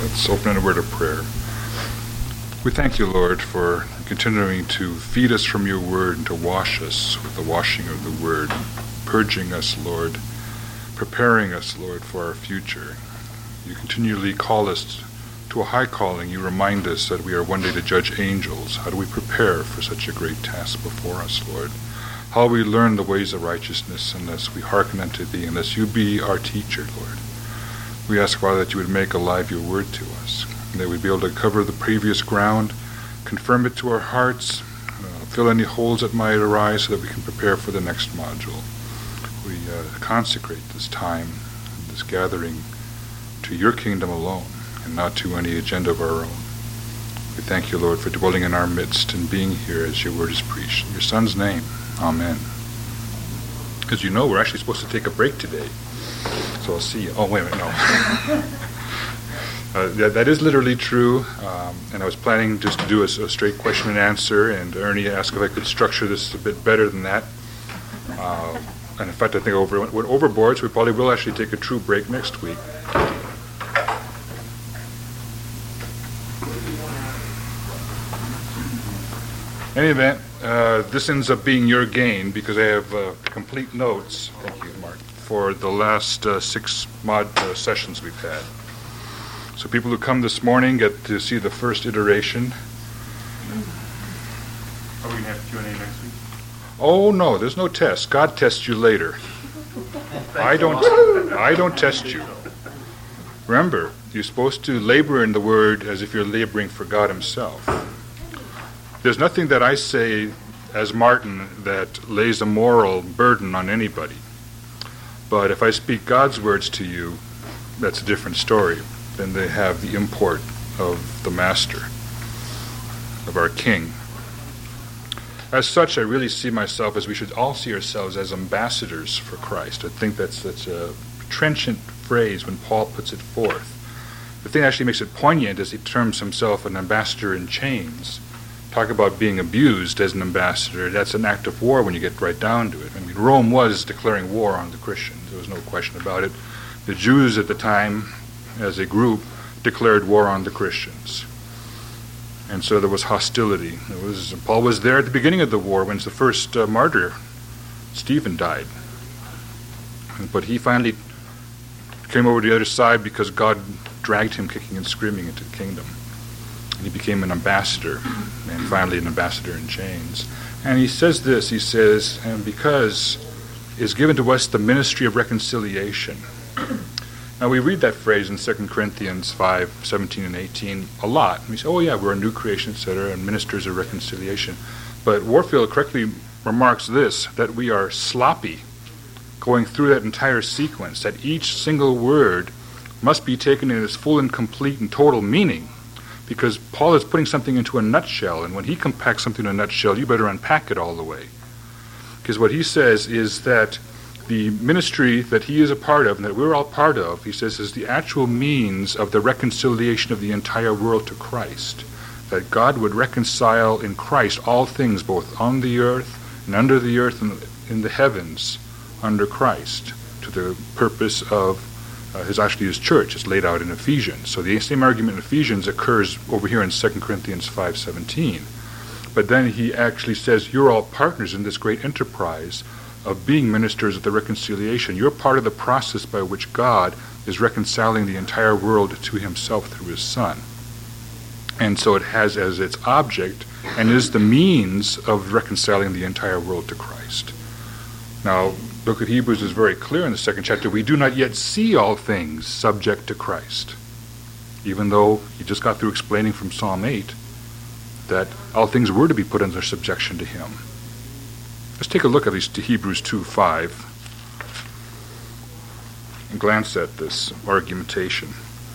Let's open in a word of prayer. We thank you, Lord, for continuing to feed us from your word and to wash us with the washing of the word, purging us, Lord, preparing us, Lord, for our future. You continually call us to a high calling. You remind us that we are one day to judge angels. How do we prepare for such a great task before us, Lord? How will we learn the ways of righteousness unless we hearken unto thee, unless you be our teacher, Lord? We ask, Father, that you would make alive your word to us, and that we'd be able to cover the previous ground, confirm it to our hearts, fill any holes that might arise so that we can prepare for the next module. We consecrate this time, this gathering, to your kingdom alone, and not to any agenda of our own. We thank you, Lord, for dwelling in our midst and being here as your word is preached. In your Son's name, amen. As you know, we're actually supposed to take a break today. So I'll see you. Oh, wait a minute, no. That is literally true, and I was planning just to do a straight question and answer, and Ernie asked if I could structure this a bit better than that. And in fact, I think I went overboard, so we probably will actually take a true break next week. In any event, this ends up being your gain because I have complete notes. Thank you, Mark. For the last 6 sessions we've had. So people who come this morning get to see the first iteration. Are we going to have Q&A next week? Oh, no, there's no test. God tests you later. I don't test you. Remember, you're supposed to labor in the word as if you're laboring for God himself. There's nothing that I say as Martin that lays a moral burden on anybody. But if I speak God's words to you, that's a different story. Then they have the import of the Master, of our King. As such, I really see myself as we should all see ourselves as ambassadors for Christ. I think that's such a trenchant phrase when Paul puts it forth. The thing that actually makes it poignant is he terms himself an ambassador in chains. Talk about being abused as an ambassador. That's an act of war when you get right down to it. I mean, Rome was declaring war on the Christians. There was no question about it. The Jews at the time, as a group, declared war on the Christians. And so there was hostility. Paul was there at the beginning of the war when the first martyr, Stephen, died. But he finally came over to the other side because God dragged him kicking and screaming into the kingdom. And he became an ambassador, and finally an ambassador in chains. And he says this, he says, and because is given to us the ministry of reconciliation. Now we read that phrase in 2 Corinthians 5, 17 and 18 a lot. And we say, oh yeah, we're a new creation, etc., and ministers of reconciliation. But Warfield correctly remarks this, that we are sloppy going through that entire sequence, that each single word must be taken in its full and complete and total meaning. Because Paul is putting something into a nutshell, and when he compacts something in a nutshell, you better unpack it all the way. Because what he says is that the ministry that he is a part of, and that we're all part of, he says, is the actual means of the reconciliation of the entire world to Christ. That God would reconcile in Christ all things, both on the earth and under the earth and in the heavens, under Christ, to the purpose of his church is laid out in Ephesians. So the same argument in Ephesians occurs over here in 2 Corinthians 5:17. But then he actually says, you're all partners in this great enterprise of being ministers of the reconciliation. You're part of the process by which God is reconciling the entire world to himself through his Son. And so it has as its object and is the means of reconciling the entire world to Christ. Now, the book of Hebrews is very clear in the 2nd chapter. We do not yet see all things subject to Christ. Even though he just got through explaining from Psalm 8 that all things were to be put under subjection to him. Let's take a look at least to Hebrews 2:5 and glance at this argumentation.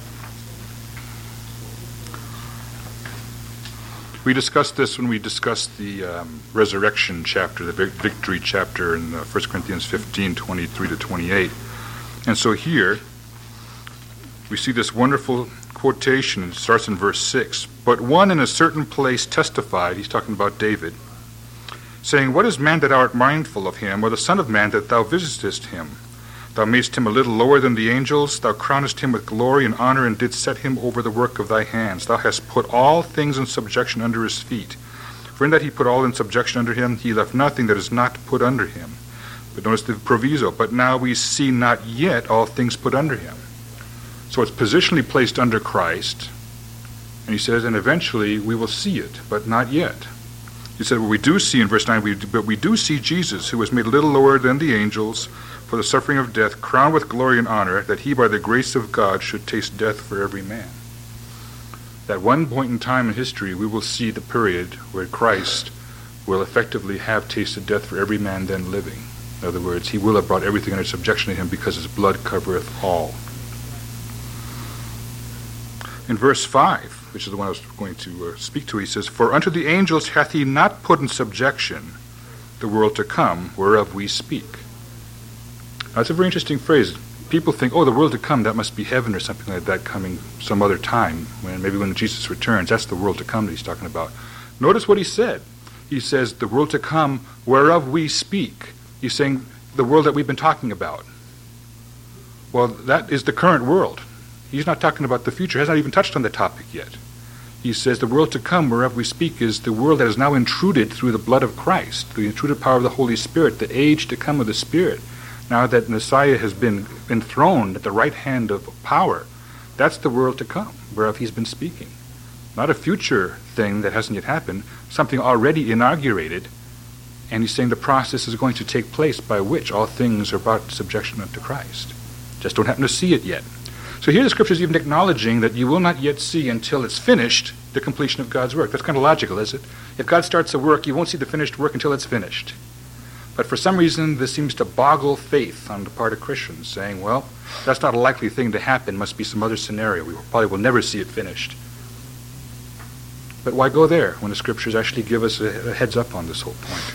We discussed this when we discussed the resurrection chapter, the victory chapter in 1 Corinthians 15:23 to 28. And so here we see this wonderful quotation. It starts in verse 6. But one in a certain place testified, he's talking about David, saying, what is man that thou art mindful of him, or the son of man that thou visitest him? Thou madest him a little lower than the angels. Thou crownest him with glory and honor, and didst set him over the work of thy hands. Thou hast put all things in subjection under his feet. For in that he put all in subjection under him, he left nothing that is not put under him. But notice the proviso. But now we see not yet all things put under him. So it's positionally placed under Christ. And he says, and eventually we will see it, but not yet. He said, well, we do see in verse 9, but we do see Jesus, who was made a little lower than the angels for the suffering of death, crowned with glory and honor, that he by the grace of God should taste death for every man. At one point in time in history, we will see the period where Christ will effectively have tasted death for every man then living. In other words, he will have brought everything under subjection to him because his blood covereth all. In verse 5, which is the one I was going to speak to, he says, For unto the angels hath he not put in subjection the world to come, whereof we speak. Now, that's a very interesting phrase. People think, the world to come, that must be heaven or something like that coming some other time, maybe when Jesus returns. That's the world to come that he's talking about. Notice what he said. He says, the world to come, whereof we speak. He's saying the world that we've been talking about. Well, that is the current world. He's not talking about the future. He has not even touched on the topic yet. He says the world to come, whereof we speak, is the world that is now intruded through the blood of Christ, the intruded power of the Holy Spirit, the age to come of the Spirit. Now that Messiah has been enthroned at the right hand of power, that's the world to come, whereof he's been speaking. Not a future thing that hasn't yet happened, something already inaugurated, and he's saying the process is going to take place by which all things are brought to subjection unto Christ. Just don't happen to see it yet. So here the scripture is even acknowledging that you will not yet see until it's finished the completion of God's work. That's kind of logical, isn't it? If God starts a work, you won't see the finished work until it's finished. But for some reason, this seems to boggle faith on the part of Christians, saying, well, that's not a likely thing to happen. Must be some other scenario. We probably will never see it finished. But why go there when the scriptures actually give us a heads up on this whole point?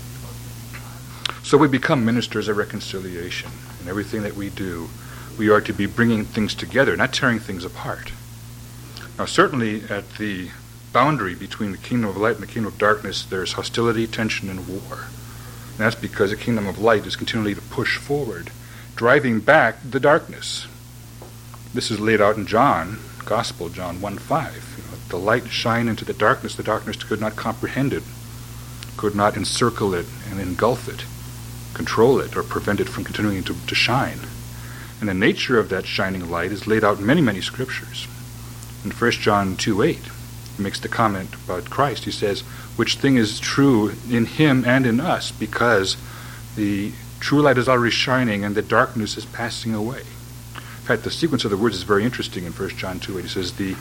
So we become ministers of reconciliation. In everything that we do, we are to be bringing things together, not tearing things apart. Now, certainly at the boundary between the kingdom of light and the kingdom of darkness, there's hostility, tension, and war. And that's because the kingdom of light is continually to push forward, driving back the darkness. This is laid out in John, Gospel, John 1:5. The light shine into the darkness could not comprehend it, could not encircle it and engulf it, control it, or prevent it from continuing to shine. And the nature of that shining light is laid out in many, many scriptures. In 1 John 2:8, he makes the comment about Christ. He says, which thing is true in him and in us, because the true light is already shining and the darkness is passing away. In fact, the sequence of the words is very interesting in 1 John 2:8. He says, the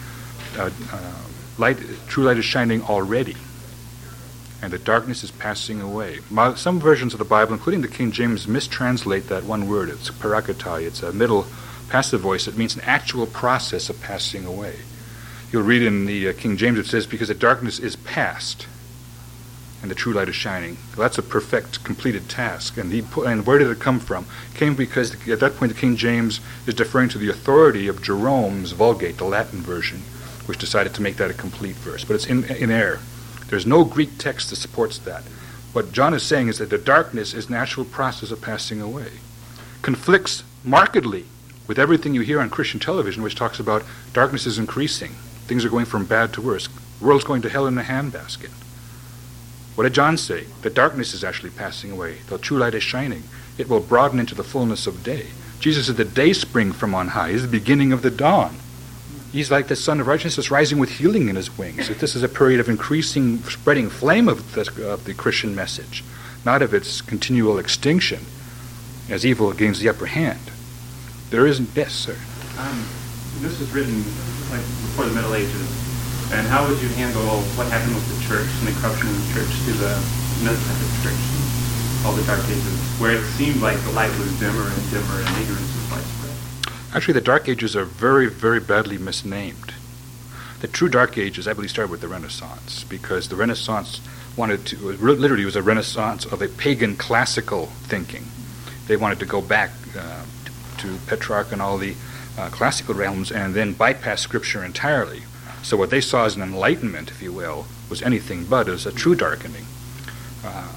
true light is shining already, and the darkness is passing away. Some versions of the Bible, including the King James, mistranslate that one word. It's parakatai. It's a middle passive voice. It means an actual process of passing away. You'll read in the King James, it says, because the darkness is past and the true light is shining. Well, that's a perfect, completed task. And where did it come from? It came because at that point the King James is deferring to the authority of Jerome's Vulgate, the Latin version, which decided to make that a complete verse. But it's in error. There's no Greek text that supports that. What John is saying is that the darkness is an actual process of passing away. Conflicts markedly with everything you hear on Christian television, which talks about darkness is increasing. Things are going from bad to worse. The world's going to hell in a handbasket. What did John say? The darkness is actually passing away. The true light is shining. It will broaden into the fullness of day. Jesus is the day spring from on high. He's the beginning of the dawn. He's like the sun of righteousness rising with healing in his wings. This is a period of increasing, spreading flame of the Christian message, not of its continual extinction as evil gains the upper hand. There isn't, yes, sir. This was written like before the Middle Ages. And how would you handle what happened with the church and the corruption of the church to the middle type of church, all the dark ages, where it seemed like the light was dimmer and dimmer and ignorance was widespread? Actually, the Dark Ages are very, very badly misnamed. The true Dark Ages, I believe, started with the Renaissance, because the Renaissance literally was a renaissance of a pagan classical thinking. They wanted to go back to Petrarch and all the classical realms and then bypass Scripture entirely. So what they saw as an enlightenment, if you will, was anything but as a true darkening.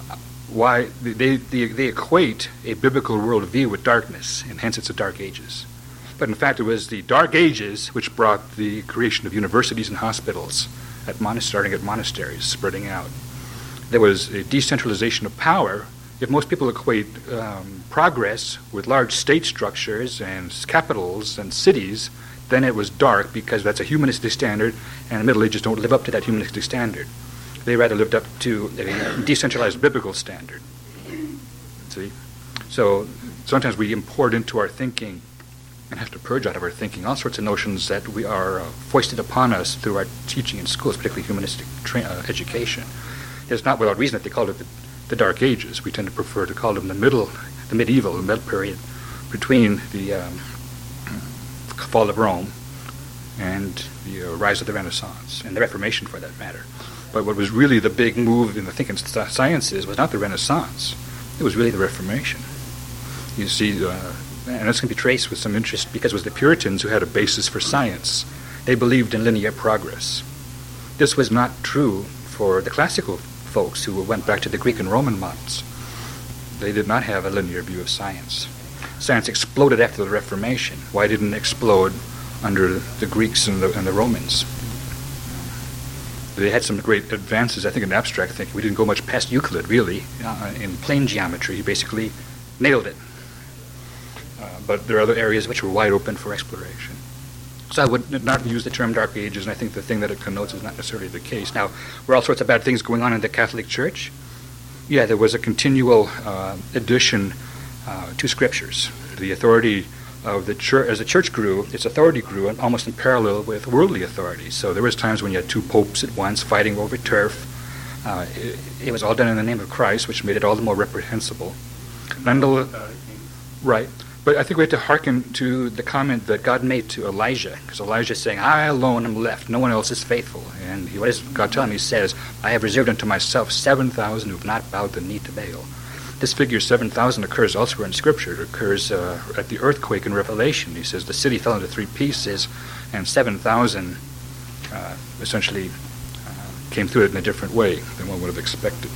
why they equate a biblical worldview with darkness, and hence it's the Dark Ages. But in fact, it was the Dark Ages which brought the creation of universities and hospitals, starting at monasteries, spreading out. There was a decentralization of power. If most people equate progress with large state structures and capitals and cities, then it was dark because that's a humanistic standard, and the Middle Ages don't live up to that humanistic standard. They rather lived up to a decentralized biblical standard. See? So sometimes we import into our thinking and have to purge out of our thinking all sorts of notions that we are foisted upon us through our teaching in schools, particularly humanistic education. It's not without reason that they called it the Dark Ages. We tend to prefer to call them the middle period between the fall of Rome and the rise of the Renaissance, and the Reformation for that matter. But what was really the big move in the thinking sciences was not the Renaissance. It was really the Reformation. You see, and this can be traced with some interest because it was the Puritans who had a basis for science. They believed in linear progress. This was not true for the classical folks who went back to the Greek and Roman models. They did not have a linear view of science. Science exploded after the Reformation. Why didn't it explode under the Greeks and the Romans? They had some great advances, I think, in abstract thinking. We didn't go much past Euclid, really. In plane geometry, he basically nailed it. But there are other areas which were wide open for exploration. So I would not use the term Dark Ages, and I think the thing that it connotes is not necessarily the case. Now, were all sorts of bad things going on in the Catholic Church? Yeah, there was a continual addition to scriptures. The authority of the church, as the church grew, its authority grew almost in parallel with worldly authority. So there was times when you had two popes at once fighting over turf. It was all done in the name of Christ, which made it all the more reprehensible. Right. But I think we have to hearken to the comment that God made to Elijah, because Elijah is saying, I alone am left, no one else is faithful. And what does God tell him? He says, I have reserved unto myself 7,000 who have not bowed the knee to Baal. This figure 7,000 occurs elsewhere in Scripture. It occurs at the earthquake in Revelation. He says the city fell into 3 pieces, and 7,000 essentially came through it in a different way than one would have expected.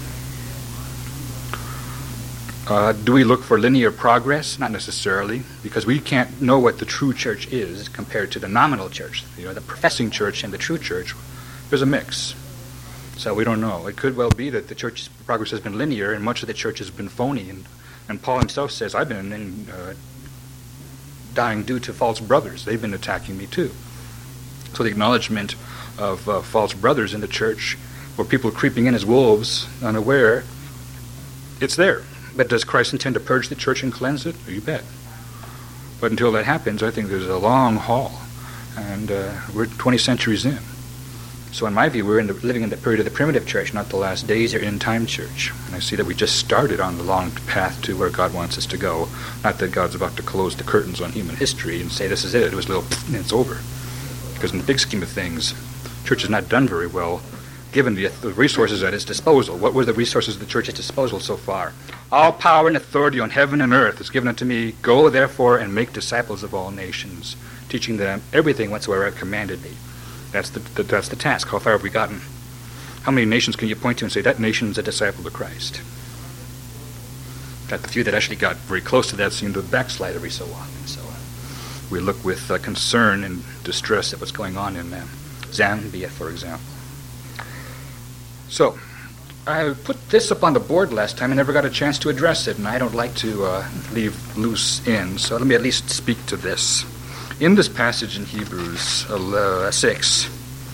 Do we look for linear progress? Not necessarily, because we can't know what the true church is compared to the nominal church. The professing church and the true church, there's a mix. So we don't know. It could well be that the church's progress has been linear and much of the church has been phony. And Paul himself says, I've been dying due to false brothers. They've been attacking me too. So the acknowledgement of false brothers in the church, or people creeping in as wolves, unaware, it's there. But does Christ intend to purge the church and cleanse it? You bet. But until that happens, I think there's a long haul. And we're 20 centuries in. So in my view, we're living in the period of the primitive church, not the last days or end-time church. And I see that we just started on the long path to where God wants us to go. Not that God's about to close the curtains on human history and say, this is it. It was a little, and it's over. Because in the big scheme of things, church has not done very well, given the resources at its disposal. What were the resources of the church's disposal so far? All power and authority on heaven and earth is given unto me. Go, therefore, and make disciples of all nations, teaching them everything whatsoever I have commanded thee. That's the task. How far have we gotten? How many nations can you point to and say, that nation is a disciple of Christ? That the few that actually got very close to that seem to backslide every so often. So we look with concern and distress at what's going on in Zambia, for example. So, I put this up on the board last time and never got a chance to address it, and I don't like to leave loose ends, so let me at least speak to this. In this passage in Hebrews 6,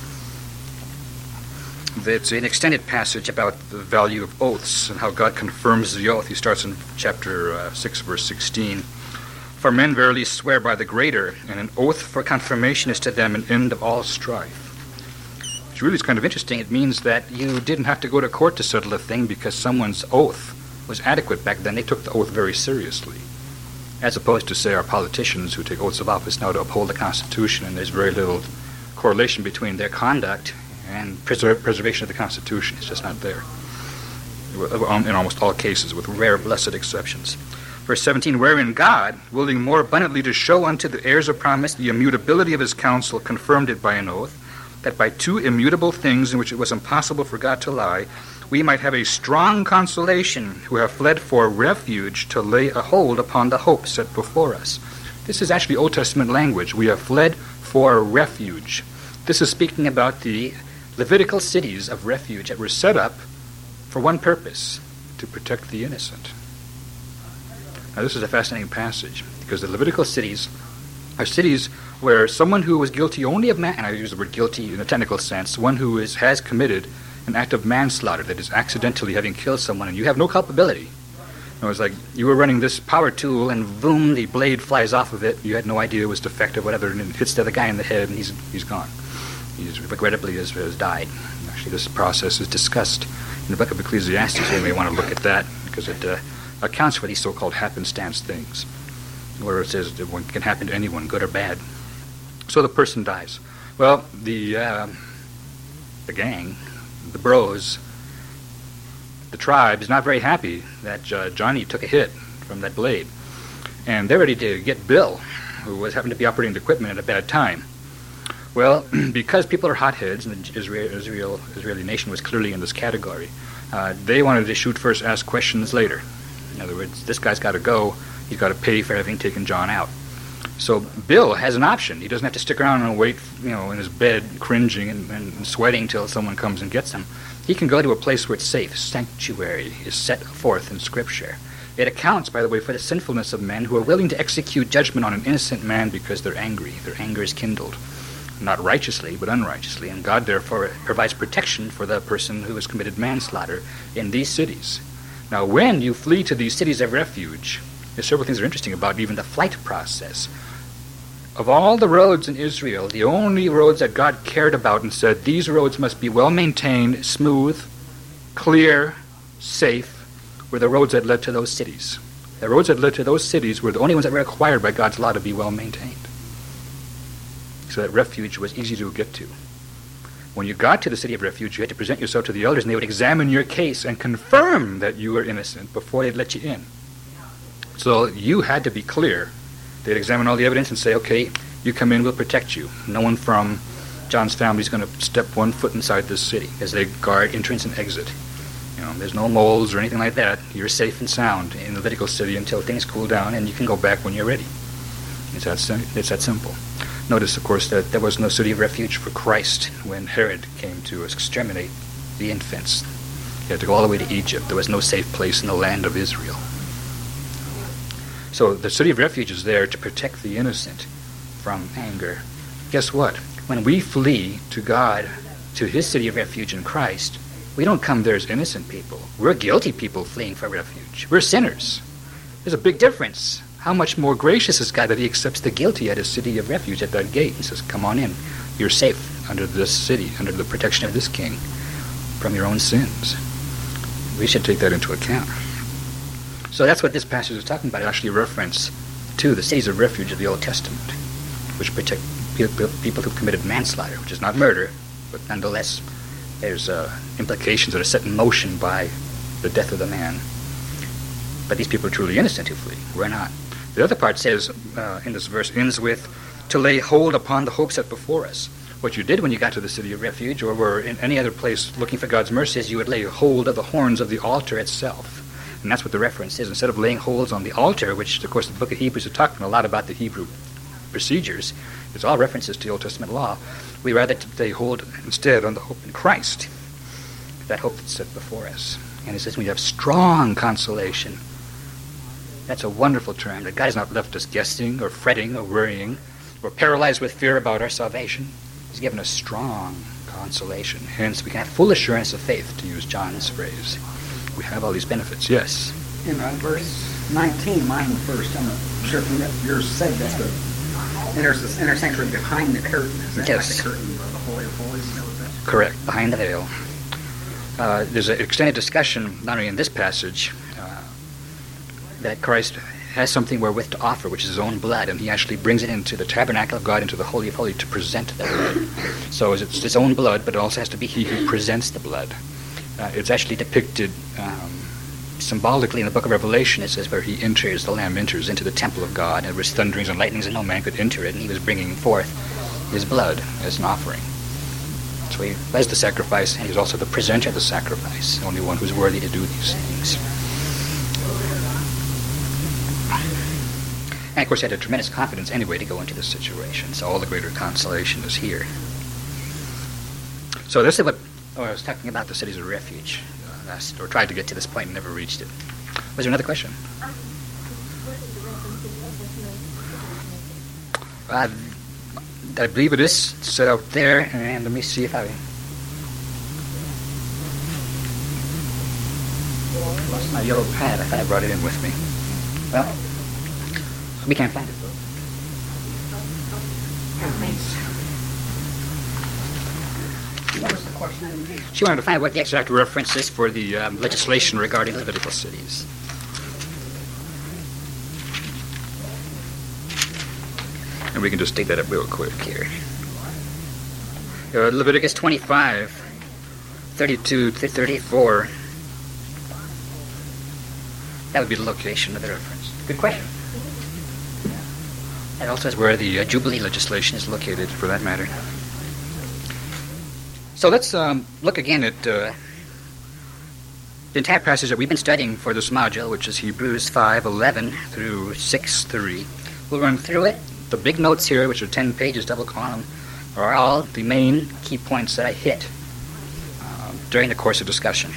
it's an extended passage about the value of oaths and how God confirms the oath. He starts in chapter 6, verse 16. For men verily swear by the greater, and an oath for confirmation is to them an end of all strife. Really, it's kind of interesting. It means that you didn't have to go to court to settle a thing because someone's oath was adequate back then. They took the oath very seriously, as opposed to, say, our politicians who take oaths of office now to uphold the Constitution, and there's very little correlation between their conduct and preservation of the Constitution. It's just not there in almost all cases, with rare blessed exceptions. Verse 17, wherein God, willing more abundantly to show unto the heirs of promise the immutability of his counsel, confirmed it by an oath, that by two immutable things in which it was impossible for God to lie, we might have a strong consolation who have fled for refuge to lay a hold upon the hope set before us. This is actually Old Testament language. We have fled for refuge. This is speaking about the Levitical cities of refuge that were set up for one purpose, to protect the innocent. Now this is a fascinating passage, because the Levitical cities are cities where someone who was guilty only of and I use the word guilty in a technical sense, one who has committed an act of manslaughter, that is accidentally having killed someone, and you have no culpability. It was like you were running this power tool, and boom, the blade flies off of it. You had no idea it was defective, whatever, and it hits the other guy in the head, and he's gone. He regrettably has died. Actually, this process is discussed in the book of Ecclesiastes. You may want to look at that, because it accounts for these so-called happenstance things, where it says that one can happen to anyone, good or bad. So the person dies. Well, the gang, the bros, the tribe is not very happy that Johnny took a hit from that blade. And they're ready to get Bill, who happened to be operating the equipment at a bad time. Well, because people are hotheads, and the Israeli nation was clearly in this category, they wanted to shoot first, ask questions later. In other words, this guy's got to go. He's got to pay for having taken John out. So Bill has an option. He doesn't have to stick around and wait, in his bed, cringing and sweating till someone comes and gets him. He can go to a place where it's safe. Sanctuary is set forth in Scripture. It accounts, by the way, for the sinfulness of men who are willing to execute judgment on an innocent man because they're angry. Their anger is kindled. Not righteously, but unrighteously. And God, therefore, provides protection for the person who has committed manslaughter in these cities. Now, when you flee to these cities of refuge, there's several things that are interesting about even the flight process. Of all the roads in Israel, the only roads that God cared about and said, these roads must be well-maintained, smooth, clear, safe, were the roads that led to those cities. The roads that led to those cities were the only ones that were required by God's law to be well-maintained. So that refuge was easy to get to. When you got to the city of refuge, you had to present yourself to the elders, and they would examine your case and confirm that you were innocent before they'd let you in. So you had to be clear. They'd examine all the evidence and say, okay, you come in, we'll protect you. No one from John's family is going to step one foot inside this city as they guard entrance and exit. There's no moles or anything like that. You're safe and sound in the Levitical city until things cool down, and you can go back when you're ready. It's that simple. Notice, of course, that there was no city of refuge for Christ when Herod came to exterminate the infants. He had to go all the way to Egypt. There was no safe place in the land of Israel. So the city of refuge is there to protect the innocent from anger. Guess what? When we flee to God, to his city of refuge in Christ, we don't come there as innocent people. We're guilty people fleeing for refuge. We're sinners. There's a big difference. How much more gracious is God that he accepts the guilty at his city of refuge at that gate and says, come on in. You're safe under this city, under the protection of this king, from your own sins. We should take that into account. So that's what this passage is talking about. It's actually a reference to the cities of refuge of the Old Testament, which protect people who've committed manslaughter, which is not murder, but nonetheless there's implications that are set in motion by the death of the man. But these people are truly innocent who flee. We're not. The other part says, in this verse, ends with, to lay hold upon the hope set before us. What you did when you got to the city of refuge or were in any other place looking for God's mercy is you would lay hold of the horns of the altar itself. And that's what the reference is. Instead of laying holds on the altar, which, of course, the book of Hebrews is talking a lot about the Hebrew procedures, it's all references to the Old Testament law. We rather lay hold instead on the hope in Christ, that hope that's set before us. And it says we have strong consolation. That's a wonderful term, that God has not left us guessing or fretting or worrying or paralyzed with fear about our salvation. He's given us strong consolation. Hence, we can have full assurance of faith, to use John's phrase. We have all these benefits, yes. In verse 19, mine first, I'm not sure if yours said that, and there's this inner sanctuary behind the curtain. Is that yes. Like the curtain of the Holy of Holies? Correct, behind the veil. There's an extended discussion, not only in this passage, that Christ has something wherewith to offer, which is his own blood, and he actually brings it into the tabernacle of God, into the Holy of Holies, to present that blood. So it's his own blood, but it also has to be he who presents the blood. It's actually depicted symbolically in the book of Revelation. It says where he enters, the Lamb enters into the temple of God, and there was thunderings and lightnings, and no man could enter it, and he was bringing forth his blood as an offering. So he was the sacrifice, and he was also the presenter of the sacrifice, the only one who's worthy to do these things. And of course, he had a tremendous confidence anyway to go into this situation, so all the greater consolation is here. So this is what I was talking about, the cities of refuge. Or tried to get to this point and never reached it. Was there another question? I believe it is set out there, and let me see if I lost my yellow pad. I thought I brought it in with me. Well, we can't find it. What was the question? She wanted to find what the exact reference is for the legislation regarding Levitical cities. And we can just take that up real quick here. Leviticus 25, 32 to 34. That would be the location of the reference. Good question. That also is where the Jubilee legislation is located, for that matter. So let's look again at the entire passage that we've been studying for this module, which is Hebrews 5:11 through 6:3. We'll run through it. The big notes here, which are 10 pages, double column, are all the main key points that I hit during the course of discussion.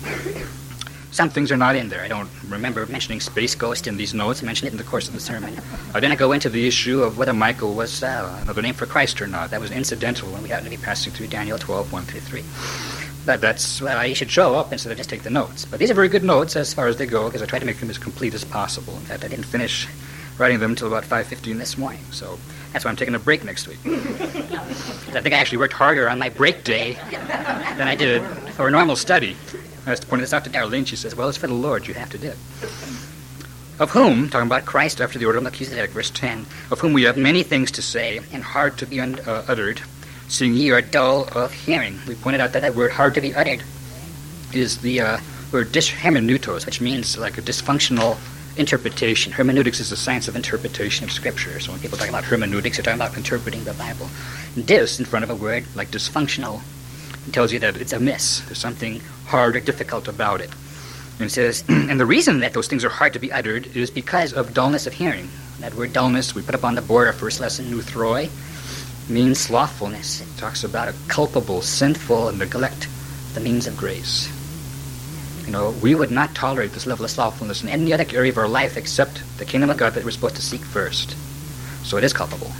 Some things are not in there. I don't remember mentioning Space Ghost in these notes. I mentioned it in the course of the sermon. I didn't go into the issue of whether Michael was another name for Christ or not. That was incidental when we happened to be passing through Daniel 12, 1 through 3. That's why you should show up instead of just take the notes. But these are very good notes as far as they go, because I tried to make them as complete as possible. In fact, I didn't finish writing them until about 5:15 this morning. So that's why I'm taking a break next week. I think I actually worked harder on my break day than I did for a normal study. I was pointing this out to Darlene. She says, well, it's for the Lord. You have to do it. Of whom, talking about Christ after the order of Melchizedek, verse 10, of whom we have many things to say and hard to be uttered, seeing ye are dull of hearing. We pointed out that that word hard to be uttered is the word dishermeneutos, which means like a dysfunctional interpretation. Hermeneutics is the science of interpretation of Scripture. So when people talk about hermeneutics, they're talking about interpreting the Bible. Dis in front of a word like dysfunctional, it tells you that it's amiss. There's something hard or difficult about it. And it says, and the reason that those things are hard to be uttered is because of dullness of hearing. That word dullness, we put up on the board our first lesson, nuthroi, means slothfulness. It talks about a culpable, sinful neglect of the means of grace. You know, we would not tolerate this level of slothfulness in any other area of our life except the kingdom of God that we're supposed to seek first. So it is culpable.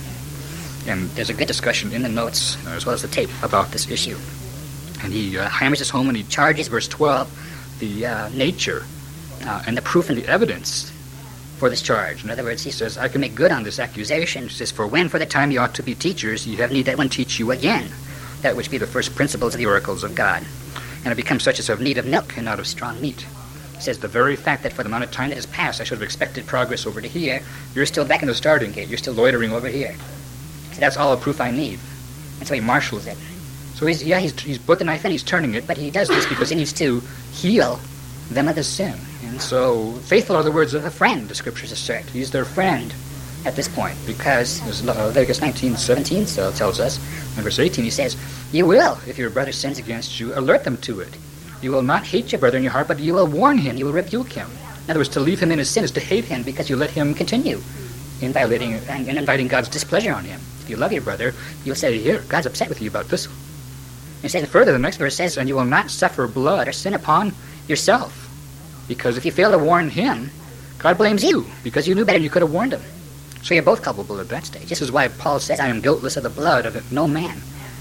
And there's a good discussion in the notes, as well as the tape, about this issue. And he hammers this home and he charges, verse 12, the nature and the proof and the evidence for this charge. In other words, he says, I can make good on this accusation. He says, for when for the time you ought to be teachers, you have need that one teach you again, that which be the first principles of the oracles of God. And it becomes such as have need of milk and not of strong meat. He says, the very fact that for the amount of time that has passed, I should have expected progress over to here, you're still back in the starting gate. You're still loitering over here. So that's all the proof I need. That's why he marshals it. So he's put the knife in, he's turning it, but he does this because he needs to heal them of the sin. And so faithful are the words of a friend, the Scriptures assert. He's their friend at this point, because Leviticus 19:17 so tells us, in verse 18 he says, you will, if your brother sins against you, alert them to it. You will not hate your brother in your heart, but you will warn him, you will rebuke him. In other words, to leave him in his sin is to hate him because you let him continue in violating and inviting God's displeasure on him. If you love your brother, you'll say, here, God's upset with you about this. And say further, the next verse says, and you will not suffer blood or sin upon yourself. Because if you fail to warn him, God blames you, because you knew better and you could have warned him. So you're both culpable at that stage. This is why Paul says, I am guiltless of the blood of no man,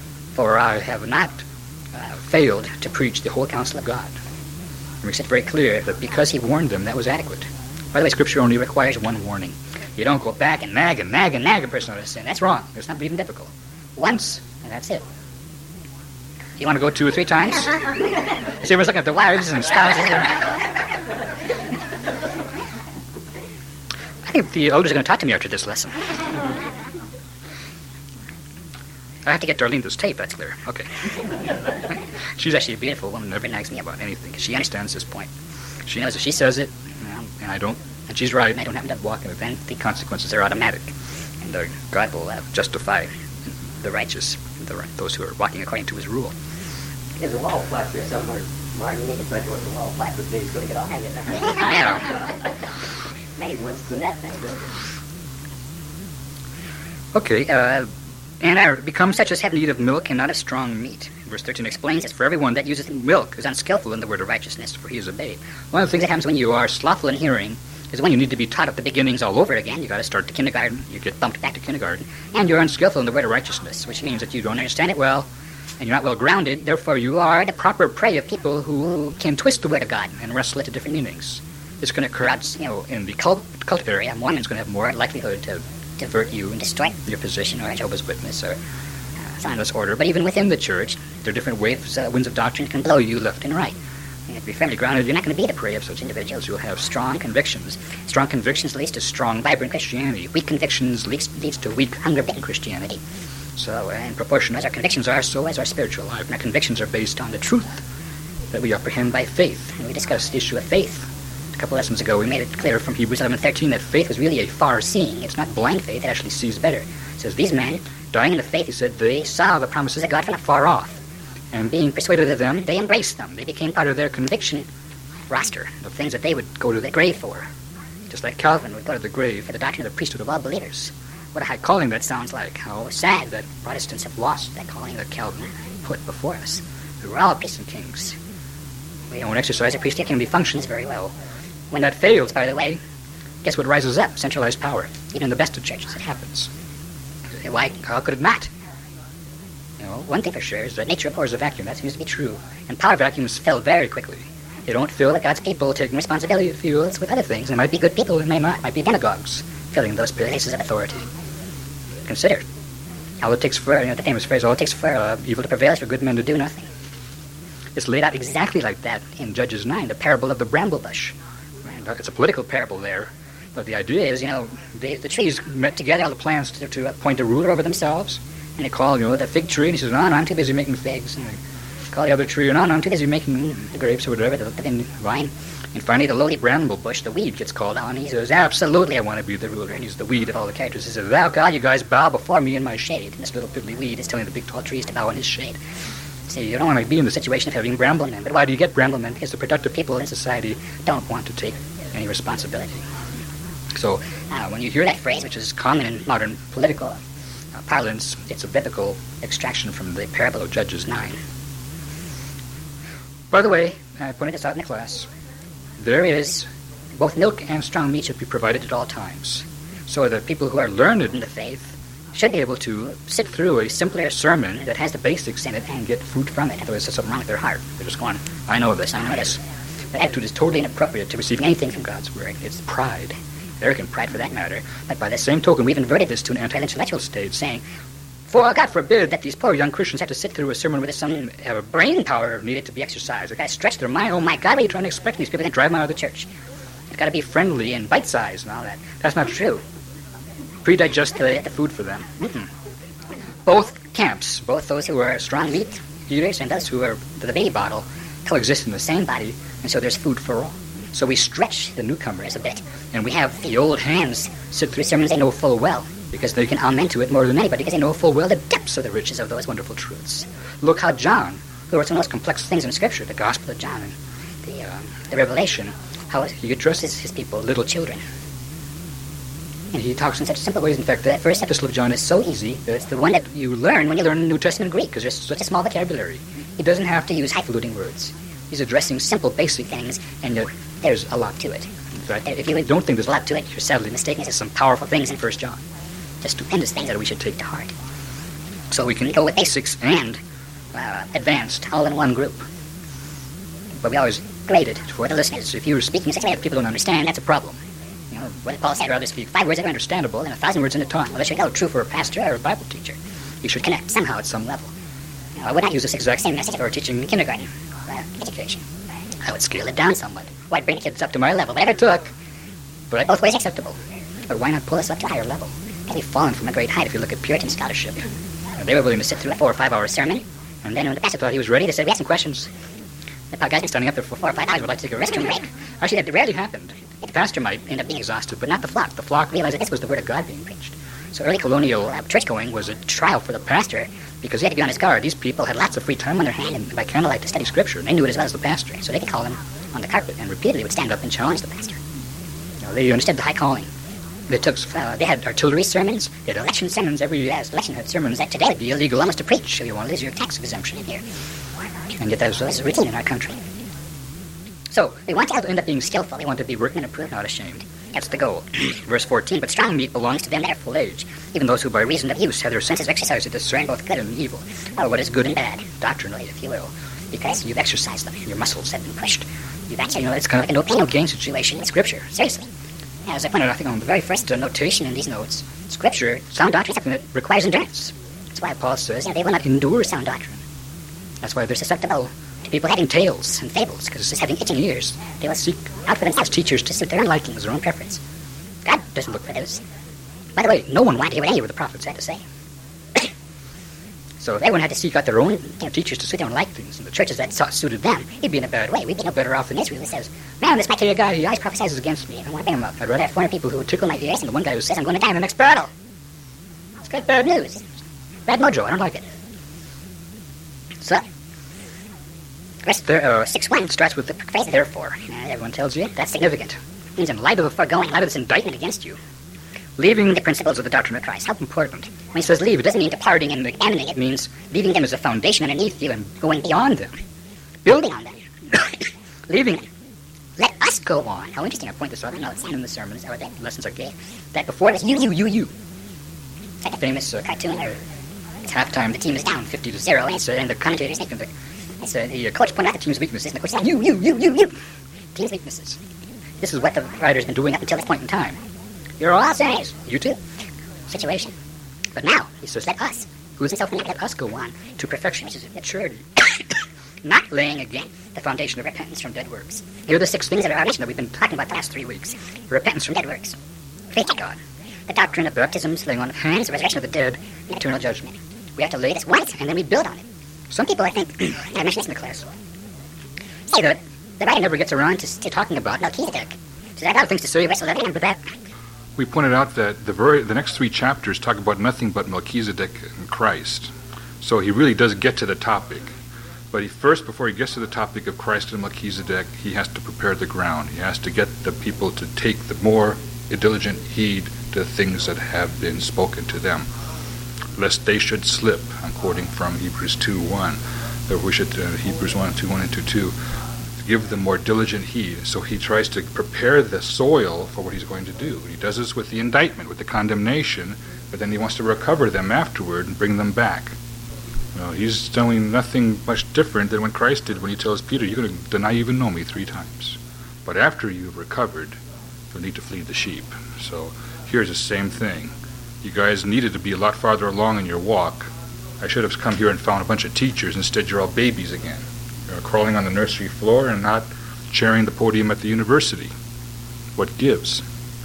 for I have not failed to preach the whole counsel of God. And we said very clear that because he warned them, that was adequate. By the way, Scripture only requires one warning. You don't go back and nag a person out of sin. That's wrong. It's not even difficult. Once, and that's it. You want to go 2 or 3 times? See, everyone's looking at the wives and spouses. I think the elders are going to talk to me after this lesson. I have to get Darlene this tape, that's clear. Okay. She's actually a beautiful woman, never nags me about anything, because she understands this point. She knows if she says it, and I don't, and she's right, and I don't happen to walk in it, then the consequences are automatic. And God will justify the righteous, those who are walking according to his rule. There's a wall plaque there somewhere. Martin, you need to put the wall plaque with these. Going to get all hanging there. Maybe what's the net thing? Okay, and are become such as have need of milk and not of strong meat. Verse 13 explains this. For everyone that uses milk is unskillful in the word of righteousness, for he is a babe. One of the things that happens when you are slothful in hearing is when you need to be taught at the beginnings all over again. You got to start to kindergarten. You get bumped back to kindergarten. And you're unskillful in the word of righteousness, which means that you don't understand it well, and you're not well grounded. Therefore, you are the proper prey of people who can twist the word of God and wrestle it to different meanings. It's going to corrupt, in the cult area, Mormon's going to have more likelihood to divert you and destroy your position, or a Jehovah's Witness, or sign of this order. But even within the church, there are different waves, winds of doctrine can blow you left and right. And to be firmly grounded, you're not going to be the prey of such individuals who will have strong convictions. Strong convictions leads to strong, vibrant Christianity. Weak convictions leads to weak, hunger-bitten Christianity. So, in proportion as our convictions are, so is our spiritual life. And our convictions are based on the truth that we apprehend by faith. And we discussed the issue of faith a couple lessons ago. We made it clear from Hebrews 11:13 that faith was really a far-seeing. It's not blind faith. It actually sees better. It says, these men, dying in the faith, he said, they saw the promises of God from afar off. And being persuaded of them, they embraced them. They became part of their conviction roster of things that they would go to the grave for. Just like Calvin would go to the grave for the doctrine of the priesthood of all believers. What a high calling that sounds like. How sad that Protestants have lost that calling that Calvin put before us. We were all priests and kings. We don't exercise a priestly kingly functions very well. When that fails, by the way, guess what rises up? Centralized power. Even in the best of churches, it happens. Why? How could it not? One thing for sure is that nature abhors a vacuum. That seems to be true. And power vacuums fill very quickly. They don't fill like God's people taking responsibility for fuels with other things. There might be good people, and they might be demagogues filling those places of authority. Consider. All it takes for, the famous phrase, all it takes for evil to prevail is for good men to do nothing. It's laid out exactly like that in Judges 9, the parable of the bramble bush. It's a political parable there. But the idea is, the trees met together, all the plans to appoint a ruler over themselves. And they call, the fig tree, and he says, no, I'm too busy making figs. And they call the other tree, no, I'm too busy making the grapes or whatever, the vine. And finally, the lowly bramble bush, the weed, gets called on. And he says, absolutely, I want to be the ruler. And he's the weed of all the characters. He says, thou God, you guys bow before me in my shade. And this little piddly weed is telling the big tall trees to bow in his shade. See, you don't want to be in the situation of having bramblemen. But why do you get bramblemen? Because the productive people in society don't want to take any responsibility. So, when you hear that phrase, which is common in modern political parlance, it's a biblical extraction from the parable of Judges 9. By the way, I pointed this out in the class, there is both milk and strong meat should be provided at all times. So the people who are learned in the faith should be able to sit through a simpler sermon that has the basics in it and get food from it. Otherwise, there's something wrong with their heart. They're just going, I know this, I know this. That attitude is totally inappropriate to receiving anything from God's word. It's pride. Arrogant pride, for that matter. But by the same token, we've inverted this to an anti-intellectual stage, saying, for God forbid that these poor young Christians have to sit through a sermon where there's some brain power needed to be exercised. They've got to stretch their mind. Oh my God, what are you trying to expect from these people? They drive them out of the church. It's got to be friendly and bite-sized and all that. That's not true. Pre-digest the food for them. Both camps, both those who are strong meat eaters and those who are the baby bottle, coexist in the same body, and so there's food for all. So we stretch the newcomers a bit, and we have the old hands sit through sermons they know full well, because they can amen to it more than anybody, because they know full well the depths of the riches of those wonderful truths. Look how John, who wrote some of the most complex things in Scripture, the Gospel of John and the Revelation, how he addresses his people, little children. And he talks in such simple ways. In fact, that first epistle of John is so easy that it's the one that you learn when you learn the New Testament Greek, because there's such a small vocabulary. He doesn't have to use highfalutin words. He's addressing simple, basic things, and there's a lot to it. But if you don't think there's a lot to it, you're sadly mistaken. There's some powerful things in 1 John. Just stupendous things that we should take to heart. So we can go with basics and advanced all in one group. But we always grade it for the listeners. If you're speaking something that people don't understand, that's a problem. When Paul said, rather speak 5 words that are understandable and 1,000 words in a tongue. Well, that should be true for a pastor or a Bible teacher. You should connect somehow at some level. I would not use this exact same message for teaching in kindergarten education. I would scale it down somewhat. Well, I'd bring kids up to my level, whatever it took. But both ways acceptable. But why not pull us up to a higher level? They've fallen from a great height if you look at Puritan scholarship. They were willing to sit through a 4 or 5 hour sermon, and then when the pastor thought he was ready, they said, we have some questions. The guy's been standing up there for 4 or 5 hours, would like to take a restroom break. Actually, that rarely happened. The pastor might end up being exhausted, but not the flock. The flock realized that this was the word of God being preached. So early colonial church-going was a trial for the pastor because he had to be on his guard. These people had lots of free time on their hand and by candlelight to study Scripture, and they knew it as well as the pastor. So they could call him on the carpet and repeatedly would stand up and challenge the pastor. They understood the high calling. They had artillery sermons, they had election sermons. Every election had sermons that today would be illegal almost to preach if you want to lose your tax exemption in here. And yet that was routine in our country. So they want to end up being skillful. They want to be workmen approved, not ashamed. That's the goal. Verse 14, but strong meat belongs to them that are full age, even those who by reason of use have their senses exercised to discern both good and evil, or what is good and bad, doctrinally, if you will, because you've exercised them, your muscles have been pushed. You've actually, it's kind of like a no pain, no gain situation in Scripture, seriously. As I pointed out, I think on the very first notation in these notes, Scripture, sound doctrine is something that requires endurance. That's why Paul says, they will not endure sound doctrine. That's why they're susceptible to people having tales and fables, because just having itching ears, they will seek out for themselves teachers to suit their own likings, their own preference. God doesn't look for those. By the way, no one wanted to hear what any of the prophets had to say. So if everyone had to seek out their own teachers to suit their own likings, and the churches that suited them, he'd be in a bad way. We'd be no better off than Israel, who says, man, this might tell you a guy, he always prophesies against me. I don't want to bang him up. I'd rather have 400 people who would tickle my ears than the one guy who says I'm going to die in the next battle. It's good bad news. Bad mojo, I don't like it. So, verse 6:1 starts with the phrase therefore. Everyone tells you that's significant. It means in light of the foregoing, in light of this indictment against you, leaving the principles of the doctrine of Christ. How important. When he says leave, it doesn't mean departing and abandoning. It means leaving them as a foundation underneath you and going beyond them. Building on them. Leaving them. Let us go on. How interesting. I point this out. I know it's not in the sermons or the lessons are gay. That before this, you. It's like a famous cartoon where it's halftime, the team is down 50-0, and the commentators think of it. The coach pointed out the team's weaknesses, and the coach said, you. Team's weaknesses. This is what the writer's been doing up until this point in time. You're all sinners. You too. Situation. But now, he says, let us, who is himself let us go on to perfection, which is maturity. Not laying again the foundation of repentance from dead works. Here are the 6 things that are mentioned that we've been talking about the last 3 weeks. Repentance from dead works. Faith in God. The doctrine of baptisms, laying on of hands, the resurrection of the dead, and eternal judgment. We have to lay this once, and then we build on it. Some people, I think, I mentioned this in the class, say that the writer never gets around to talking about Melchizedek. So I got things to say, verse 11, and with that. We pointed out that the next 3 chapters talk about nothing but Melchizedek and Christ. So he really does get to the topic. But before he gets to the topic of Christ and Melchizedek, he has to prepare the ground. He has to get the people to take the more diligent heed to the things that have been spoken to them, lest they should slip. I'm quoting from Hebrews 2:1. That we should Hebrews 1:1 and 2:2. Give them more diligent heed. So he tries to prepare the soil for what he's going to do. He does this with the indictment, with the condemnation, but then he wants to recover them afterward and bring them back. Well, he's doing nothing much different than what Christ did when he tells Peter, you're going to deny you even know me 3 times. But after you've recovered, you'll need to flee the sheep. So here's the same thing. You guys needed to be a lot farther along in your walk. I should have come here and found a bunch of teachers. Instead, you're all babies again. You're crawling on the nursery floor and not sharing the podium at the university. What gives?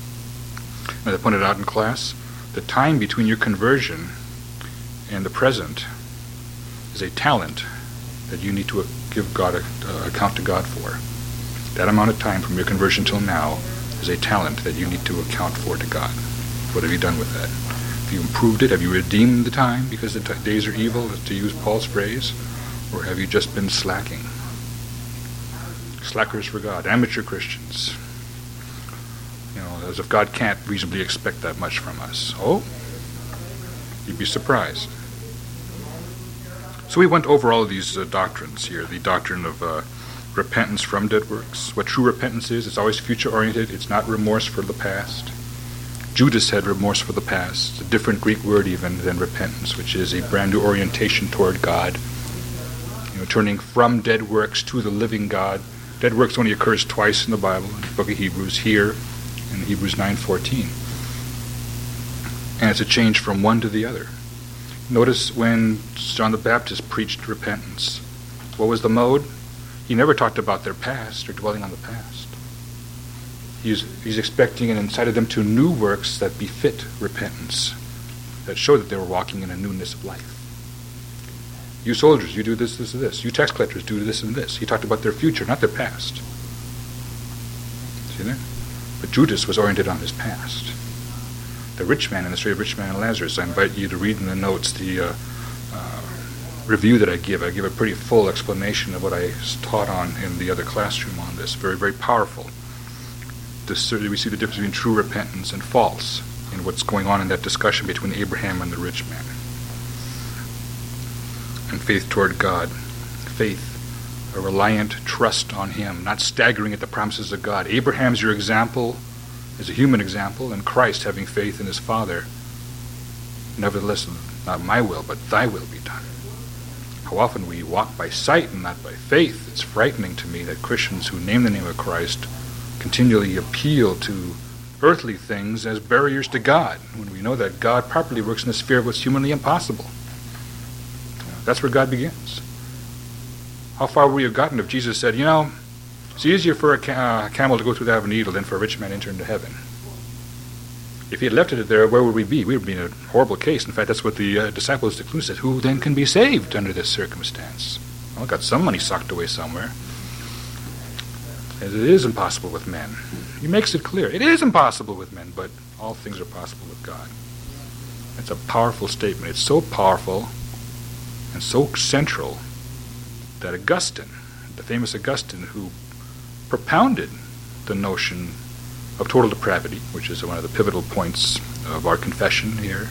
As I pointed out in class, the time between your conversion and the present is a talent that you need to give God account to God for. That amount of time from your conversion till now is a talent that you need to account for to God. What have you done with that? Have you improved it? Have you redeemed the time because the days are evil, to use Paul's phrase? Or have you just been slacking? Slackers for God, amateur Christians. As if God can't reasonably expect that much from us. Oh, you'd be surprised. So we went over all of these doctrines here. The doctrine of repentance from dead works. What true repentance is, it's always future-oriented. It's not remorse for the past. Judas had remorse for the past, a different Greek word even than repentance, which is a brand new orientation toward God. Turning from dead works to the living God. Dead works only occurs twice in the Bible, in the book of Hebrews, here in Hebrews 9:14. And it's a change from one to the other. Notice when John the Baptist preached repentance, what was the mode? He never talked about their past or dwelling on the past. He's expecting and incited them to new works that befit repentance, that show that they were walking in a newness of life. You soldiers, you do this, this, and this. You tax collectors do this and this. He talked about their future, not their past. See there? But Judas was oriented on his past. the rich man and the story of rich man and Lazarus. I invite you to read in the notes the review that I give. I give a pretty full explanation of what I taught on in the other classroom on this. Very, very powerful. We see the difference between true repentance and false in what's going on in that discussion between Abraham and the rich man. And faith toward God. Faith, a reliant trust on Him, not staggering at the promises of God. Abraham's your example, is a human example, and Christ having faith in His Father. Nevertheless, not my will, but Thy will be done. How often we walk by sight and not by faith. It's frightening to me that Christians who name the name of Christ continually appeal to earthly things as barriers to God, when we know that God properly works in the sphere of what's humanly impossible. That's where God begins. How far would we have gotten if Jesus said, it's easier for a camel to go through the eye of a needle than for a rich man to enter into heaven? If he had left it there, where would we be? We would be in a horrible case. In fact, that's what the disciples concluded. Said, who then can be saved under this circumstance? Well, got some money socked away somewhere. As it is impossible with men. He makes it clear. It is impossible with men, but all things are possible with God. That's a powerful statement. It's so powerful and so central that Augustine, the famous Augustine, who propounded the notion of total depravity, which is one of the pivotal points of our confession here,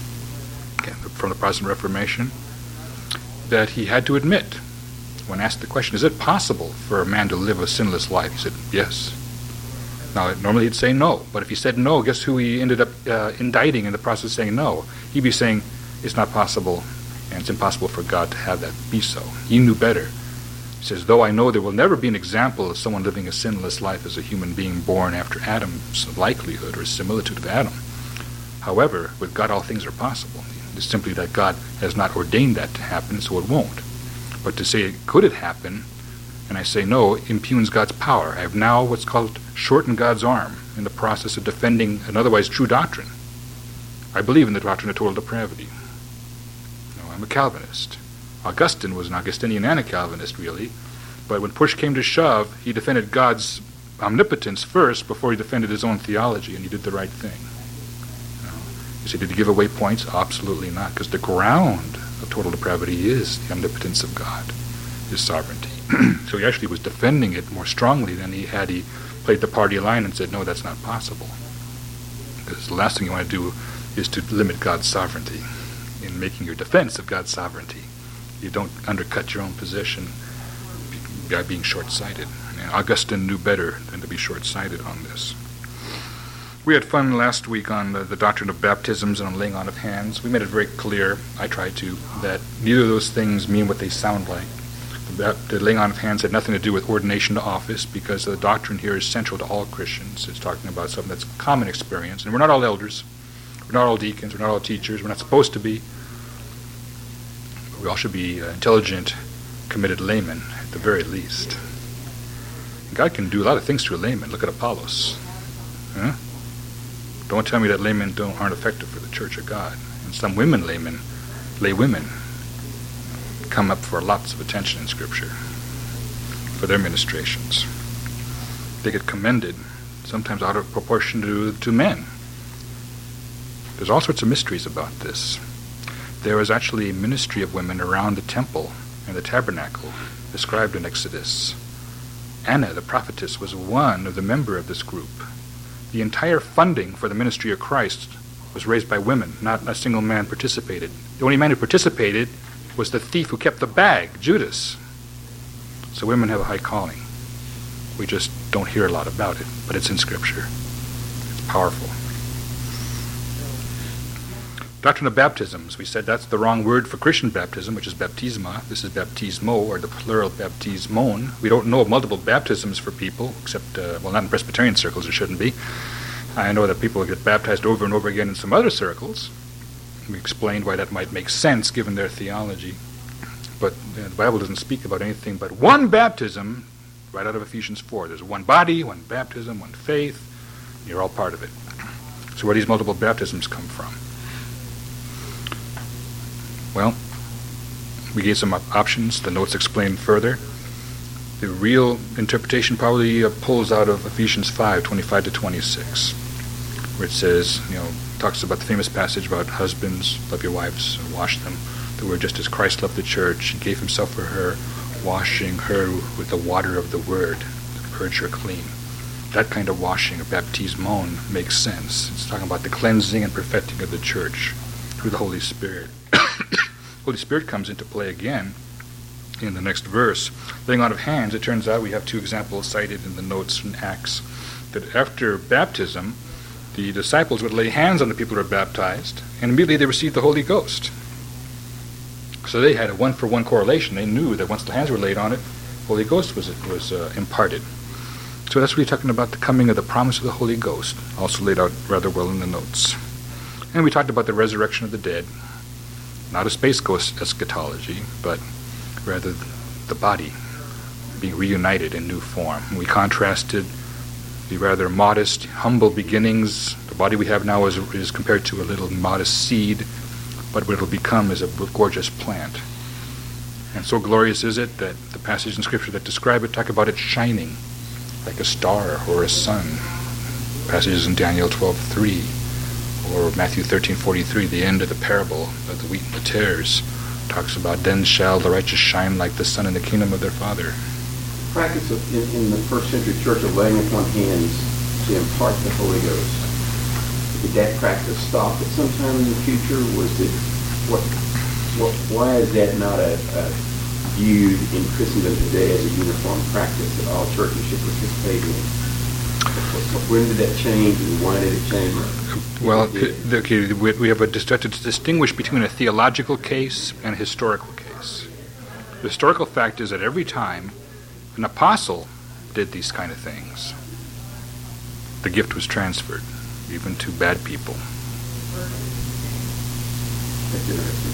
from the Protestant Reformation, that he had to admit, when asked the question, is it possible for a man to live a sinless life? He said, yes. Now, normally he'd say no, but if he said no, guess who he ended up indicting in the process of saying no? He'd be saying, it's not possible, and it's impossible for God to have that be so. He knew better. He says, though I know there will never be an example of someone living a sinless life as a human being born after Adam's likelihood or similitude of Adam. However, with God all things are possible. It's simply that God has not ordained that to happen, so it won't. But to say, could it happen, and I say no, impugns God's power. I have now what's called shortened God's arm in the process of defending an otherwise true doctrine. I believe in the doctrine of total depravity. I'm a Calvinist. Augustine was an Augustinian and a Calvinist, really. But when push came to shove, he defended God's omnipotence first before he defended his own theology, and he did the right thing. You say, did he give away points? Absolutely not, because the ground of total depravity is the omnipotence of God, His sovereignty. So he actually was defending it more strongly than he played the party line and said, no, that's not possible. Because the last thing you want to do is to limit God's sovereignty in making your defense of God's sovereignty. You don't undercut your own position by being short-sighted. And Augustine knew better than to be short-sighted on this. We had fun last week on the doctrine of baptisms and on laying on of hands. We made it very clear, I tried to, that neither of those things mean what they sound like. The laying on of hands had nothing to do with ordination to office, because the doctrine here is central to all Christians. It's talking about something that's common experience. And we're not all elders. We're not all deacons. We're not all teachers. We're not supposed to be. But we all should be intelligent, committed laymen, at the very least. And God can do a lot of things through a layman. Look at Apollos. Huh? Don't tell me that laymen aren't effective for the Church of God. And some lay women, come up for lots of attention in Scripture for their ministrations. They get commended, sometimes out of proportion to men. There's all sorts of mysteries about this. There is actually a ministry of women around the temple and the tabernacle described in Exodus. Anna, the prophetess, was one of the member of this group. The entire funding for the ministry of Christ was raised by women. Not a single man participated. The only man who participated was the thief who kept the bag, Judas. So women have a high calling. We just don't hear a lot about it, but it's in Scripture. It's powerful. Doctrine of baptisms. We said that's the wrong word for Christian baptism, which is baptisma. This is baptismo, or the plural baptismon. We don't know of multiple baptisms for people, except, not in Presbyterian circles, there shouldn't be. I know that people get baptized over and over again in some other circles. We explained why that might make sense given their theology. But the Bible doesn't speak about anything but one baptism right out of Ephesians 4. There's one body, one baptism, one faith. You're all part of it. So where do these multiple baptisms come from? Well, we gave some options. The notes explain further. The real interpretation probably pulls out of Ephesians 5:25 to 26. where it says, talks about the famous passage about husbands, love your wives, and wash them. The word, just as Christ loved the church and gave himself for her, washing her with the water of the word to purge her clean. That kind of washing, of baptismon, makes sense. It's talking about the cleansing and perfecting of the church through the Holy Spirit. Holy Spirit comes into play again in the next verse. Laying on of hands, it turns out we have two examples cited in the notes in Acts, that after baptism, the disciples would lay hands on the people who were baptized, and immediately they received the Holy Ghost. So they had a one-for-one correlation. They knew that once the hands were laid on it, Holy Ghost was imparted. So that's really talking about the coming of the promise of the Holy Ghost, also laid out rather well in the notes. And we talked about the resurrection of the dead, not a space ghost eschatology, but rather the body being reunited in new form. And we contrasted the rather modest, humble beginnings. The body we have now is compared to a little modest seed, but what it will become is a gorgeous plant. And so glorious is it that the passages in Scripture that describe it talk about it shining like a star or a sun. Passages in Daniel 12:3 or Matthew 13:43, the end of the parable of the wheat and the tares, talks about, then shall the righteous shine like the sun in the kingdom of their Father. Practice in the first century church of laying upon hands to impart the Holy Ghost. Did that practice stop at some time in the future? Why is that not viewed in Christendom today as a uniform practice that all churches should participate in? When did that change, and why did it change? Well, we have to distinguish between a theological case and a historical case. The historical fact is that every time an apostle did these kind of things, the gift was transferred, even to bad people. That's interesting.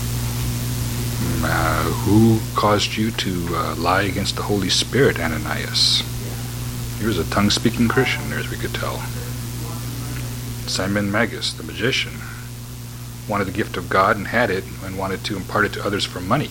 Who caused you to lie against the Holy Spirit, Ananias? He was a tongue-speaking Christian, as we could tell. Simon Magus, the magician, wanted the gift of God and had it, and wanted to impart it to others for money.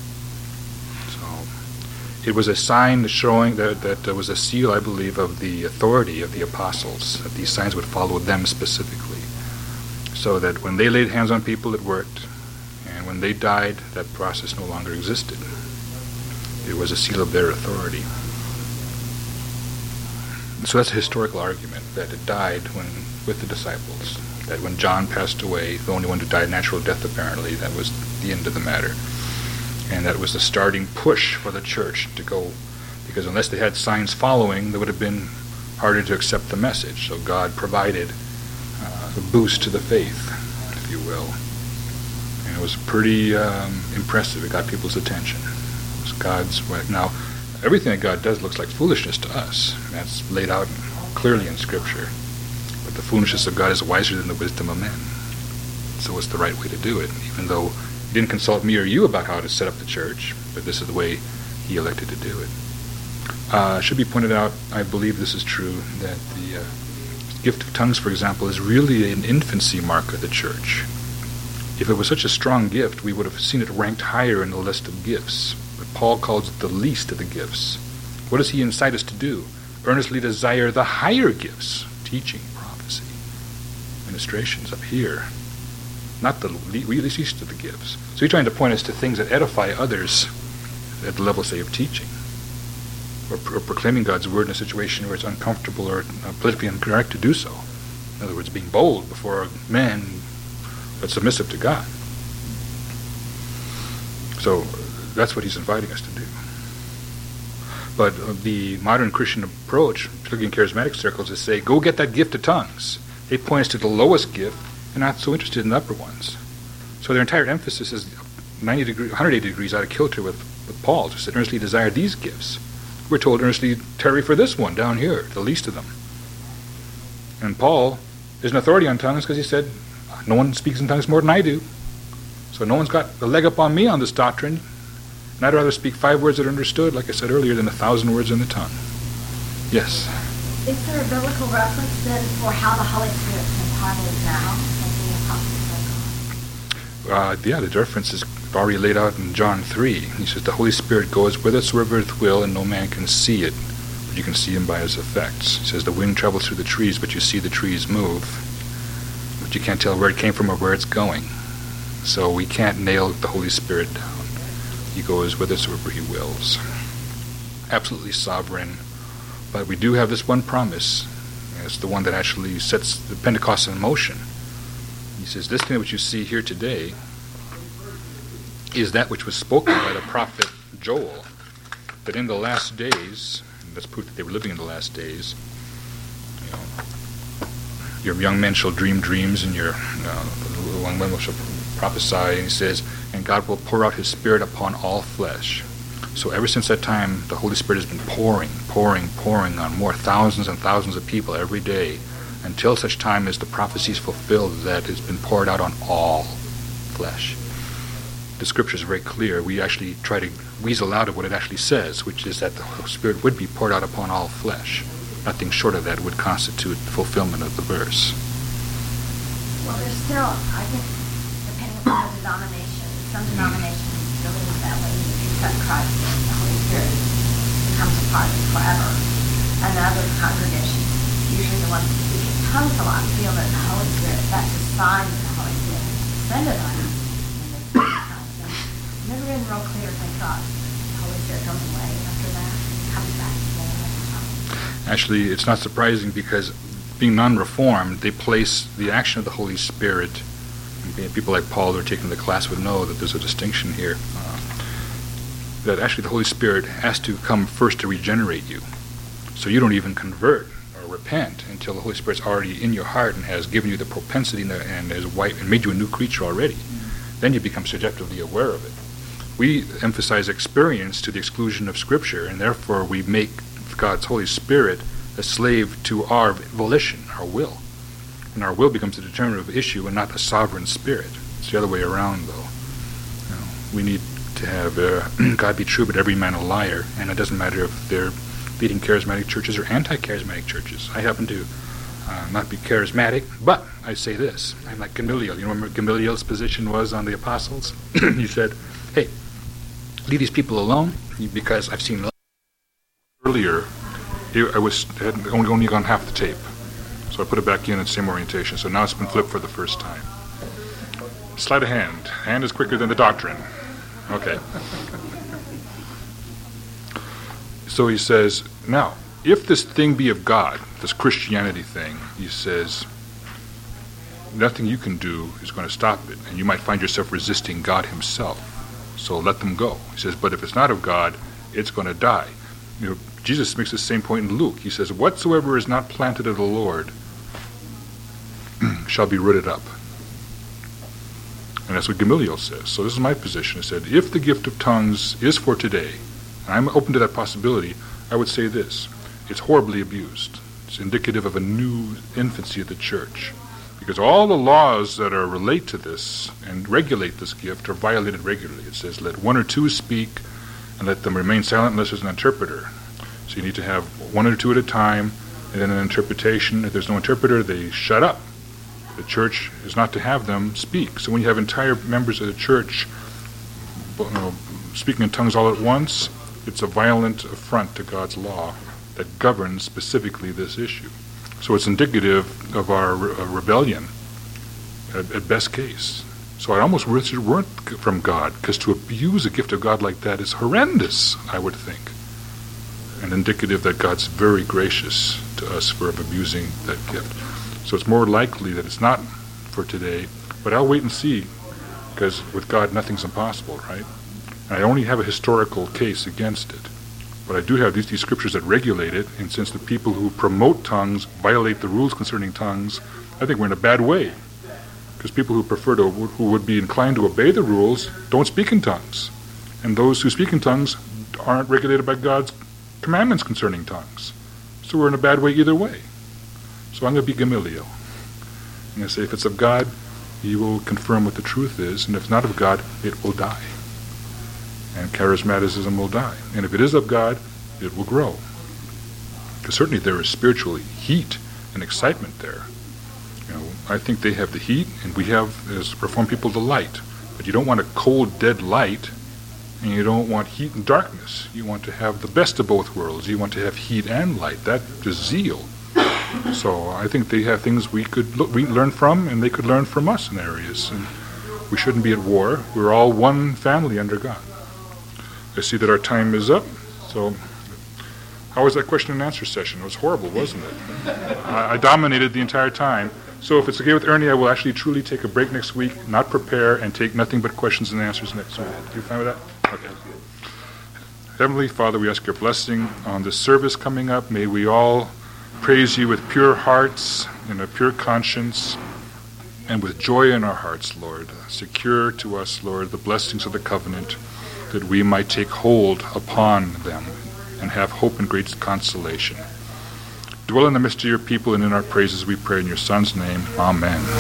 So it was a sign showing that there was a seal, I believe, of the authority of the apostles, that these signs would follow them specifically. So that when they laid hands on people, it worked. And when they died, that process no longer existed. It was a seal of their authority. So that's a historical argument, that it died with the disciples. That when John passed away, the only one who died natural death apparently, that was the end of the matter. And that was the starting push for the church to go, because unless they had signs following, they would have been harder to accept the message. So God provided a boost to the faith, if you will. And it was pretty impressive. It got people's attention. It was God's way. Now, everything that God does looks like foolishness to us. That's laid out clearly in Scripture. But the foolishness of God is wiser than the wisdom of men. So it's the right way to do it, even though He didn't consult me or you about how to set up the church, but this is the way He elected to do it. It should be pointed out, I believe this is true, that the gift of tongues, for example, is really an infancy mark of the church. If it was such a strong gift, we would have seen it ranked higher in the list of gifts. But Paul calls it the least of the gifts. What does he incite us to do? Earnestly desire the higher gifts, teaching, prophecy, ministrations up here. Not the least of the gifts. So he's trying to point us to things that edify others at the level, say, of teaching. Or proclaiming God's word in a situation where it's uncomfortable or politically incorrect to do so. In other words, being bold before men, but submissive to God. So that's what he's inviting us to do. But the modern Christian approach, particularly in charismatic circles, is say, go get that gift of tongues. They point us to the lowest gift and not so interested in the upper ones. So their entire emphasis is 180 degrees out of kilter with Paul. Just said, earnestly desire these gifts. We're told earnestly tarry for this one down here, the least of them. And Paul is an authority on tongues because he said, no one speaks in tongues more than I do. So no one's got the leg up on me on this doctrine. And I'd rather speak 5 words that are understood, like I said earlier, than 1,000 words in the tongue. Yes? Is there a biblical reference then for how the Holy Spirit's imparted now, as the apostles are gone? The reference is already laid out in John 3. He says, the Holy Spirit goes whithersoever it will, and no man can see it, but but you can see him by his effects. He says the wind travels through the trees, but you see the trees move, but you can't tell where it came from or where it's going. So we can't nail the Holy Spirit down. He goes with us wherever he wills. Absolutely sovereign. But we do have this one promise. It's the one that actually sets the Pentecost in motion. He says, this thing which you see here today is that which was spoken by the prophet Joel, that in the last days, and that's proof that they were living in the last days, your young men shall dream dreams, and your young women shall prophesy. And he says, and God will pour out his Spirit upon all flesh. So ever since that time, the Holy Spirit has been pouring on more thousands and thousands of people every day, until such time as the prophecy is fulfilled that has been poured out on all flesh. The Scripture is very clear. We actually try to weasel out of what it actually says, which is that the Holy Spirit would be poured out upon all flesh. Nothing short of that would constitute fulfillment of the verse. Well, there's still, I think, depending upon the denomination, some denominations believe that when you accept Christ, the Holy Spirit becomes a part of it forever. And other congregations, usually the ones who speak in tongues a lot, feel that the Holy Spirit, that's a sign that the Holy Spirit has descended on you. Never been real clear if they thought the Holy Spirit goes away after that, comes back again. Actually, it's not surprising because being non-reformed, they place the action of the Holy Spirit, and people like Paul who are taking the class would know that there's a distinction here, that actually the Holy Spirit has to come first to regenerate you. So you don't even convert or repent until the Holy Spirit's already in your heart and has given you the propensity and has made you a new creature already. Then you become subjectively aware of it. We emphasize experience to the exclusion of Scripture, and therefore we make God's Holy Spirit a slave to our volition, our will. And our will becomes a determinative issue and not a sovereign spirit. It's the other way around, though. We need to have God be true, but every man a liar, and it doesn't matter if they're leading charismatic churches or anti-charismatic churches. I happen to not be charismatic, but I say this. I'm like Gamaliel. You know what Gamaliel's position was on the apostles? He said, hey, leave these people alone, because I've seen earlier, I had only gone half the tape. So I put it back in the same orientation. So now it's been flipped for the first time. Sleight of hand. Hand is quicker than the doctrine. Okay. So he says, now, if this thing be of God, this Christianity thing, he says, nothing you can do is going to stop it. And you might find yourself resisting God himself. So let them go. He says, but if it's not of God, it's going to die. Jesus makes the same point in Luke. He says, whatsoever is not planted of the Lord shall be rooted up. And that's what Gamaliel says. So this is my position. He said, if the gift of tongues is for today, and I'm open to that possibility, I would say this. It's horribly abused. It's indicative of a new infancy of the church. Because all the laws that relate to this and regulate this gift are violated regularly. It says, let one or two speak, and let them remain silent unless there's an interpreter. So you need to have one or two at a time, and then an interpretation. If there's no interpreter, they shut up. The church is not to have them speak. So when you have entire members of the church speaking in tongues all at once, it's a violent affront to God's law that governs specifically this issue. So it's indicative of our rebellion at best case. So I almost wish it weren't from God, because to abuse a gift of God like that is horrendous, I would think. And indicative that God's very gracious to us for abusing that gift. So it's more likely that it's not for today, but I'll wait and see, because with God nothing's impossible, right? And I only have a historical case against it. But I do have these scriptures that regulate it, and since the people who promote tongues violate the rules concerning tongues, I think we're in a bad way. Because people who would be inclined to obey the rules don't speak in tongues. And those who speak in tongues aren't regulated by God's commandments concerning tongues. So we're in a bad way either way. So I'm going to be Gamaliel. I'm going to say if it's of God, he will confirm what the truth is, and if it's not of God, it will die. And charismaticism will die. And if it is of God, it will grow. Because certainly there is spiritual heat and excitement there. I think they have the heat, and we have, as Reformed people, the light. But you don't want a cold, dead light And you don't want heat and darkness. You want to have the best of both worlds. You want to have heat and light. That is zeal. So I think they have things we learn from, and they could learn from us in areas. And we shouldn't be at war. We're all one family under God. I see that our time is up. So how was that question and answer session? It was horrible, wasn't it? I dominated the entire time. So if it's okay with Ernie, I will actually truly take a break next week, not prepare, and take nothing but questions and answers next week. You fine with that? Okay. Heavenly Father, we ask your blessing on this service coming up. May we all praise you with pure hearts and a pure conscience and with joy in our hearts, Lord. Secure to us, Lord, the blessings of the covenant, that we might take hold upon them and have hope and great consolation. Dwell in the midst of your people, and in our praises we pray in your Son's name. Amen.